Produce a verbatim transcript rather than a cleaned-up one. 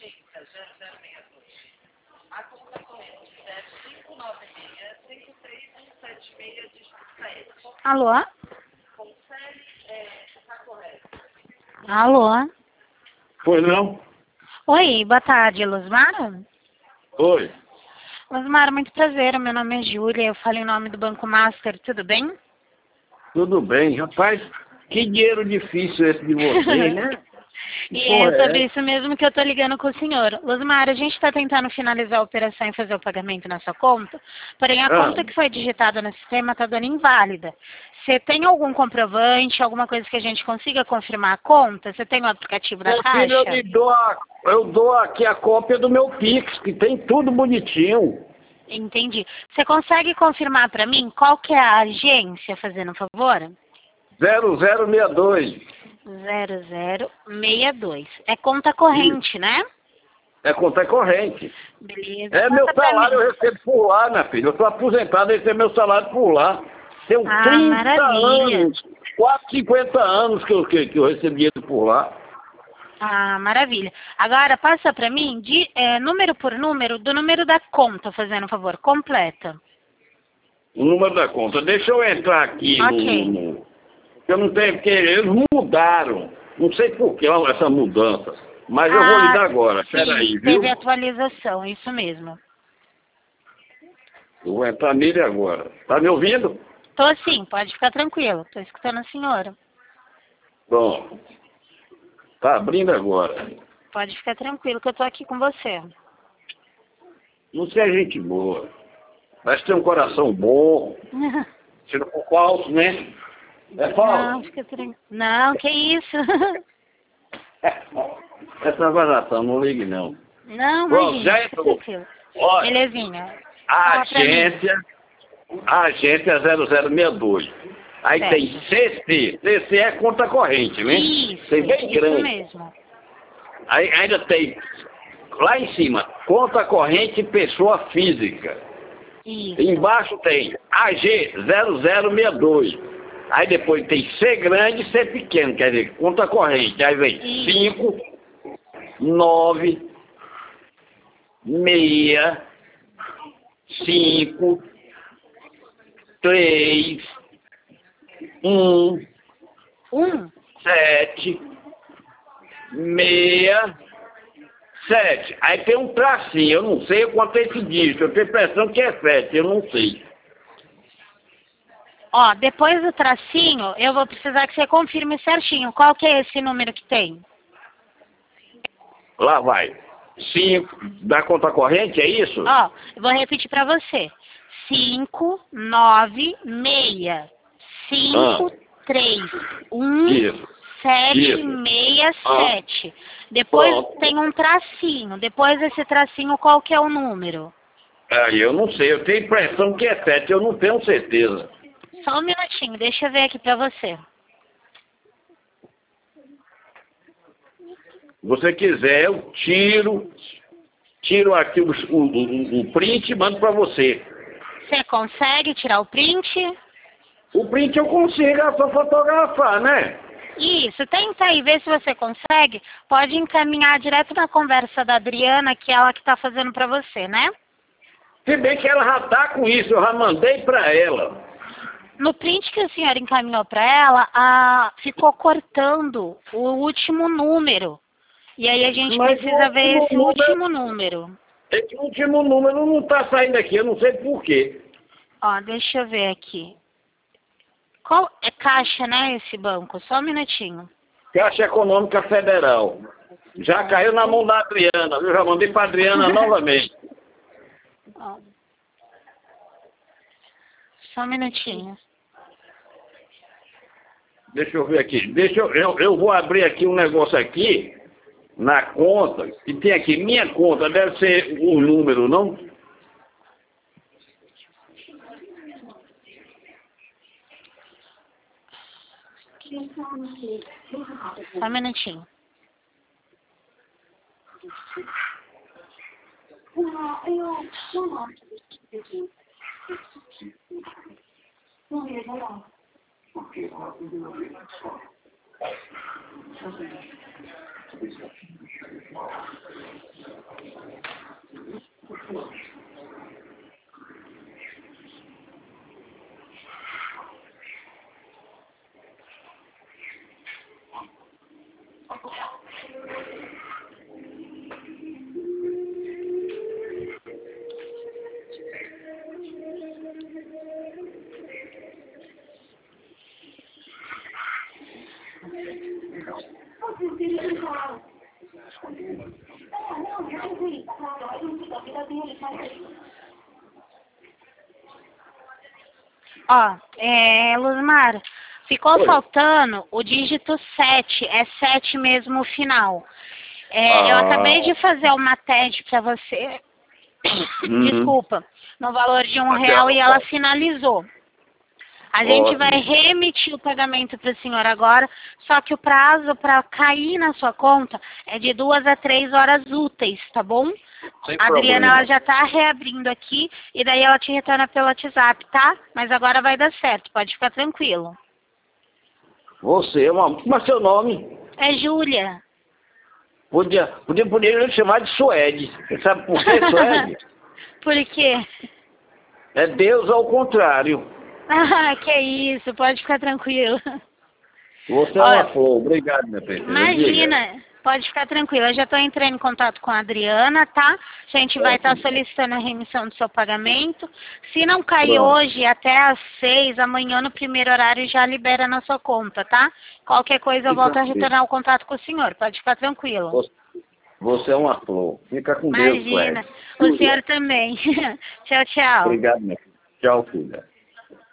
Alô? Alô? Pois não? Oi, boa tarde, Luzmara? Oi. Luzmara, muito prazer, meu nome é Júlia, eu falo em nome do Banco Master, tudo bem? Tudo bem, rapaz. Que dinheiro difícil esse de vocês, né? E Porra, é sobre é? isso mesmo que eu tô ligando com o senhor. Luzmara, a gente está tentando finalizar a operação e fazer o pagamento na sua conta, porém a Ah, conta que foi digitada no sistema está dando inválida. Você tem algum comprovante, alguma coisa que a gente consiga confirmar a conta? Você tem o aplicativo da meu filho, eu Caixa? lhe dou, a, eu dou aqui a cópia do meu Pix, que tem tudo bonitinho. Entendi. Você consegue confirmar para mim qual que é a agência, fazendo um favor? zero zero seis dois. zero zero seis dois. É conta corrente, né? É conta corrente. Beleza. É meu Conta pra salário, mim. eu recebo por lá, minha filha. Eu sou aposentado, eu recebo meu salário por lá. Tenho Ah, trinta maravilha. anos, quase cinquenta anos que eu, que, que eu recebi ele por lá. Ah, maravilha. Agora, passa para mim, de, é, número por número, do número da conta, fazendo um favor, completa. O número da conta. Deixa eu entrar aqui no... Ok. no eu não tenho, porque eles mudaram. Não sei por que essa mudança. Mas eu vou lhe Ah, dar agora. Espera sim, aí, teve viu? atualização, isso mesmo. Eu vou entrar nele agora. Tá me ouvindo? Tô sim, pode ficar tranquilo, tô escutando a senhora. Bom, tá abrindo agora. Pode ficar tranquilo que eu tô aqui com você. Não sei a gente boa. Mas tem um coração bom. Tira por falso, né? É falso. Não, fica tranquilo. Não, que isso. Essa vazação, não ligue não. Não, Pronto, imagina, já fica entrou. tranquilo. Olha, Belezinha. a Fala pra mim. agência, a agência zero zero seis dois. Aí Certo. tem C C. C C é conta corrente, né? Isso, Tem bem isso grande. mesmo. Aí ainda tem, lá em cima, conta corrente pessoa física. Isso. Embaixo tem A G zero zero seis dois. Aí depois tem C grande e C pequeno, quer dizer, conta corrente. Aí vem Isso. cinco, nove, seis, cinco, três, um, Um. sete, seis, sete. Aí tem um tracinho, eu não sei quanto é esse dígito, eu tenho a impressão que é sete, eu não sei. Ó, depois do tracinho, eu vou precisar que você confirme certinho qual que é esse número que tem. Lá vai. cinco da conta corrente, é isso? Ó, eu vou repetir pra você. Cinco, nove, seis, cinco, três, um, Isso. sete, Isso. seis, Ah, sete. Depois pronto. tem um tracinho. Depois desse tracinho, qual que é o número? Aí eu não sei, eu tenho a impressão que é sete, eu não tenho certeza. Só um minutinho, deixa eu ver aqui pra você. Se você quiser, eu tiro, tiro aqui o, o, o, o print e mando para você. Você consegue tirar o print? O print eu consigo, é só fotografar, né? Isso, tenta aí ver se você consegue. Pode encaminhar direto na conversa da Adriana, que é ela que está fazendo para você, né? Se bem que ela já tá com isso, eu já mandei para ela. No print que a senhora encaminhou para ela, a... ficou cortando o último número. E aí a gente Mas precisa o ver último esse número, último número. esse último número não tá saindo aqui, eu não sei por quê. Ó, deixa eu ver aqui. Qual é Caixa, né, esse banco? Só um minutinho. Caixa Econômica Federal. Já caiu na mão da Adriana, eu já mandei para Adriana novamente. Ó. Só um minutinho. Deixa eu ver aqui. Deixa eu, eu, eu vou abrir aqui um negócio aqui, na conta, que tem aqui, minha conta, deve ser o número, não? Só um minutinho. Ó, é, Luzmar, ficou Oi. faltando o dígito sete, é sete mesmo o final. É, Ah. Eu acabei de fazer uma T E D para você, Uhum. desculpa, no valor de um Até real e ela agora. finalizou. A gente Ótimo. vai reemitir o pagamento para o senhor agora, só que o prazo para cair na sua conta é de duas a três horas úteis, tá bom? Sem A Adriana problema. ela já tá reabrindo aqui e daí ela te retorna pelo WhatsApp, tá? Mas agora vai dar certo, pode ficar tranquilo. Você é uma... Como é seu nome? É Júlia. Podia, podia, podia chamar de Suede. Você sabe por que Suede? Por quê? É Deus ao contrário. Ah, que isso, pode ficar tranquilo. Você é Olha, uma flor. Obrigado, minha princesa. Diga. Imagina, pode ficar tranquila. Eu já estou entrando em contato com a Adriana, tá? A gente vai estar Ótimo. solicitando a remissão do seu pagamento. Se não cair Pronto. hoje, até às seis, amanhã no primeiro horário já libera na sua conta, tá? Qualquer coisa eu Fica volto a bem. retornar o contato com o senhor. Pode ficar tranquilo. Você- Você é uma flor. Fica com Deus, Imagina. Suede. O senhor também. Tchau, tchau. Obrigado, minha filha. Tchau, filha.